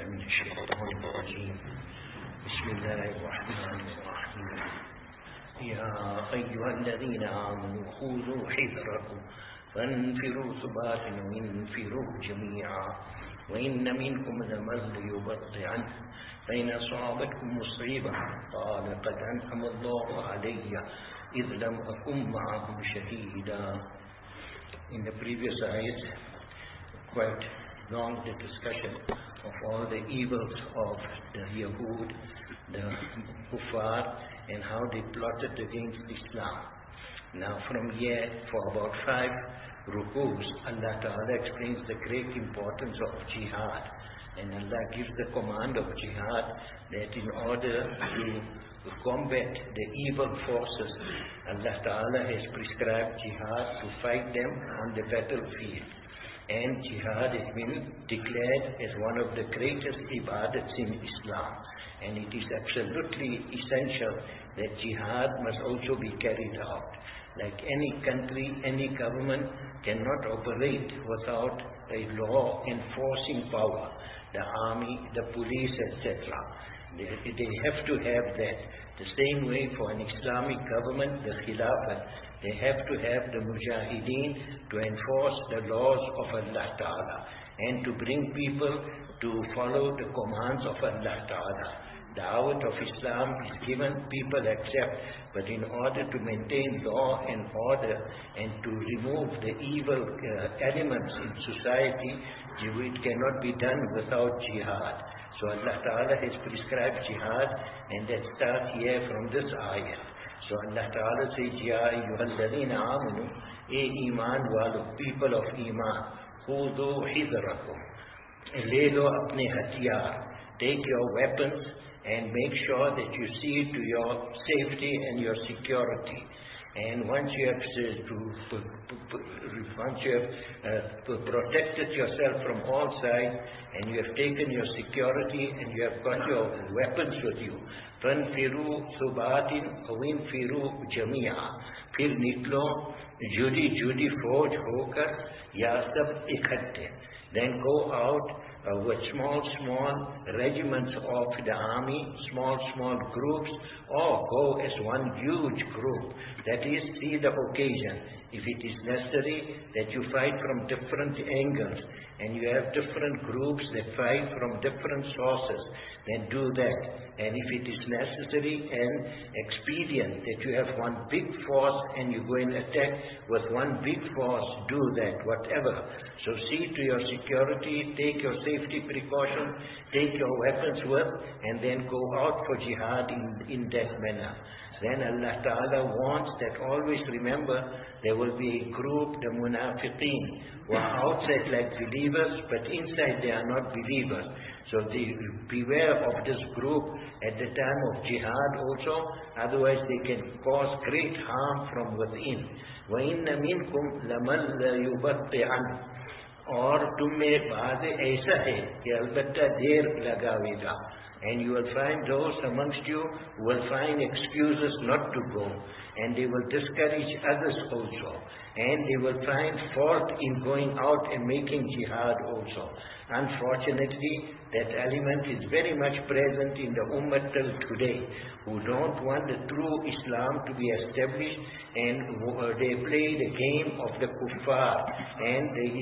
من الشيطان الرجيم. بسم الله الرحمن الرحيم. يا أيها الذين آمنوا خذوا حذركم فانفروا ثبات وانفروا جميعا وإن منكم لمن ليبطئن فإن أصابتكم مصيبة قال قد أنعم الله علي إذ لم أكن معهم شهيدا. In the previous ayat, quite long the discussion of all the evils of the Yahud, the Kuffar, and how they plotted against Islam. Now from here, for about 5 rukus, Allah Ta'ala explains the great importance of jihad. And Allah gives the command of jihad that in order to combat the evil forces, Allah Ta'ala has prescribed jihad to fight them on the battlefield. And jihad has been declared as one of the greatest ibadats in Islam. And it is absolutely essential that jihad must also be carried out. Like any country, any government cannot operate without a law enforcing power. The army, the police, etc. They have to have that. The same way for an Islamic government, the Khilafat, they have to have the Mujahideen to enforce the laws of Allah Ta'ala and to bring people to follow the commands of Allah Ta'ala. The da'wat of Islam is given, people accept, but in order to maintain law and order and to remove the evil elements in society, it cannot be done without jihad. So Allah Ta'ala has prescribed jihad, and that starts here from this ayat. So Allah Ta'ala says, Ya ayyuhalladhina amanu, iman walo, people of iman, khudhu hizrakum, le lo apne hatiyar, take your weapons and make sure that you see to your safety and your security. And once you have protected yourself from all sides, and you have taken your security and you have got your weapons with you, فَانْفِرُوا ثُبَاتٍ وَانْفِرُوا جَمِيعًا, फिर निकलो जुदी फौज होकर या सब इकट्ठे. Then go out with small regiments of the army, small groups, or go as one huge group. That is, see the occasion. If it is necessary that you fight from different angles and you have different groups that fight from different sources, then do that. And if it is necessary and expedient that you have one big force and you go and attack with one big force, do that, whatever. So see to your security, take your safety precautions, take your weapons with, and then go out for jihad in that manner. Then Allah Ta'ala wants that always remember there will be a group, the munafiqeen, who are outside like believers, but inside they are not believers. So beware of this group at the time of jihad also, otherwise they can cause great harm from within. وَإِنَّ مِنْكُمْ لَمَنْ لَيُبَطِّئَنْ, और तुम में बात ऐसा है कि अलबत्ता देर लगावेगा. And you will find those amongst you who will find excuses not to go, and they will discourage others also, and they will find fault in going out and making jihad also. Unfortunately, that element is very much present in the ummah till today, who don't want the true Islam to be established, and they play the game of the kuffar, and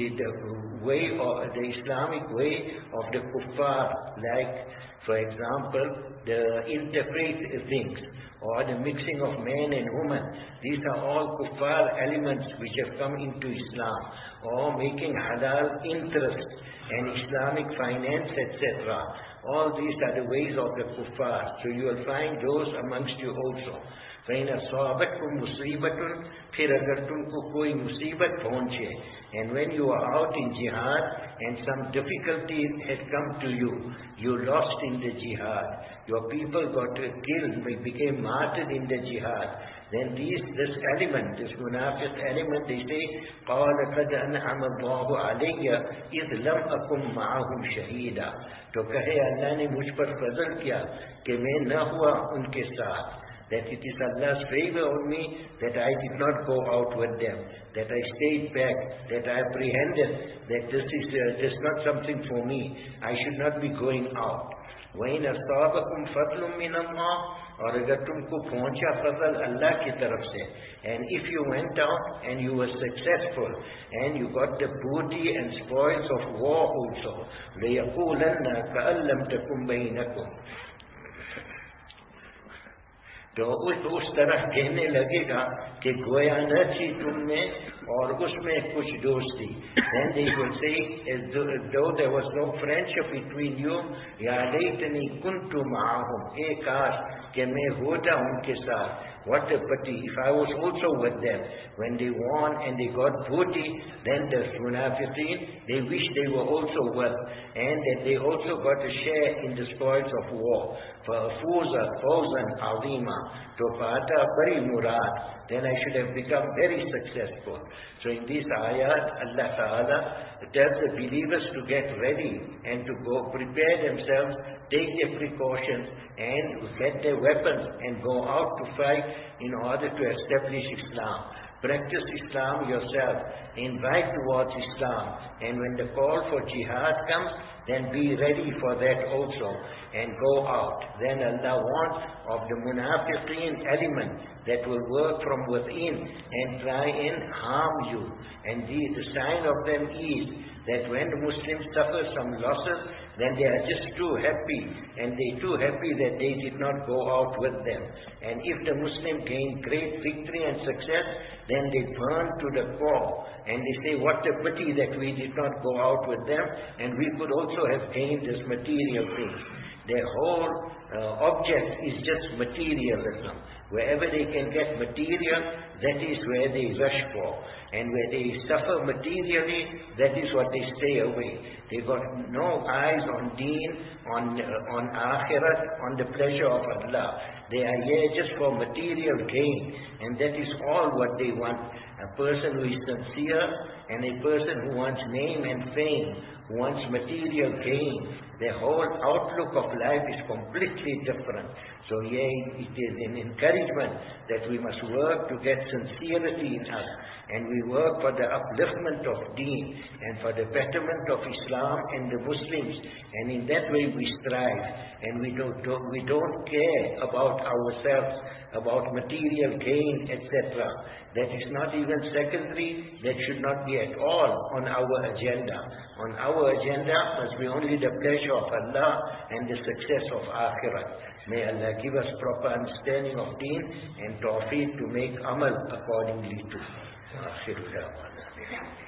the way of the Islamic way of the kuffar, like, for example, the interfaith things, or the mixing of man and woman. These are all kuffar elements which have come into Islam, or making halal interest and Islamic finance, etc. All these are the ways of the kuffar. So you will find those amongst you also. فَإِنْ أَصَابَتْكُمْ مُصِيبَةٌ, फिर अगर तुमको कोई मुसीबत पहुंचे, and when you are out in jihad and some difficulty had come to you, you lost in the jihad, your people got killed, became martyred in the jihad, then this element, this munafiq element, they say, قَالَ قَدْ أَنْعَمَ اللَّهُ عَلَيَّ إِذْ لَمْ أَكُمْ مَعَهُمْ شَهِيدًا. तो कहे अल्लाह ने मुझ पर फजल किया कि मैं न हुआ उनके साथ, that it is Allah's favor on me that I did not go out with them, that I stayed back, that I apprehended that this is not something for me. I should not be going out. وَإِنْ أَصَابَكُمْ فَضْلٌ مِّنَ اللَّهِ, और अगर तुमको पहुंचा फजल अल्लाह की तरफ से, and if you went out and you were successful and you got the booty and spoils of war also, لَيَقُولَنَّ كَأَن لَّمْ تَكُن بَيْنَكُمْ, तो उस तरह कहने लगेगा कि गोया न थी तुम में और उसमें कुछ दोस्ती. Then they will say, as though there was no friendship between you, या लैतनी कुन्तु माअहुम, काश कि मैं होता उनके साथ. What a pity, if I was also with them. When they won and they got booty, then the munafiqeen, they wish they were also with, and that they also got a share in the spoils of war. فَأَفُوزَ فَوْزًا عَظِيمًا, to pata bari murad, then I should have become very successful. So in these ayat, Allah Ta'ala tells the believers to get ready and to go prepare themselves, take their precautions and get their weapons and go out to fight in order to establish Islam. Practice Islam yourself, invite towards Islam, and when the call for jihad comes, then be ready for that also and go out. Then Allah wants of the munafiqeen element that will work from within and try and harm you. And the sign of them is that when the Muslims suffer some losses, then they are just too happy, and they're too happy that they did not go out with them. And if the Muslim gain great victory and success, then they burn to the core, and they say, what a pity that we did not go out with them, and we could also have gained this material things. Their whole object is just materialism. Wherever they can get material, that is where they rush for. And where they suffer materially, that is what they stay away. They got no eyes on deen, on akhirat, on the pleasure of Allah. They are here just for material gain, and that is all what they want. A person who is sincere and a person who wants name and fame, who wants material gain, their whole outlook of life is completely different. So here it is an encouragement that we must work to get sincerity in us, and we work for the upliftment of deen and for the betterment of Islam and the Muslims, and in that way we strive, and we don't care about ourselves, about material gain, etc. That is not even secondary, that should not be at all on our agenda. On our agenda must be only the pleasure of Allah and the success of Akhirat. May Allah give us proper understanding of deen and tawfiq to make amal accordingly to.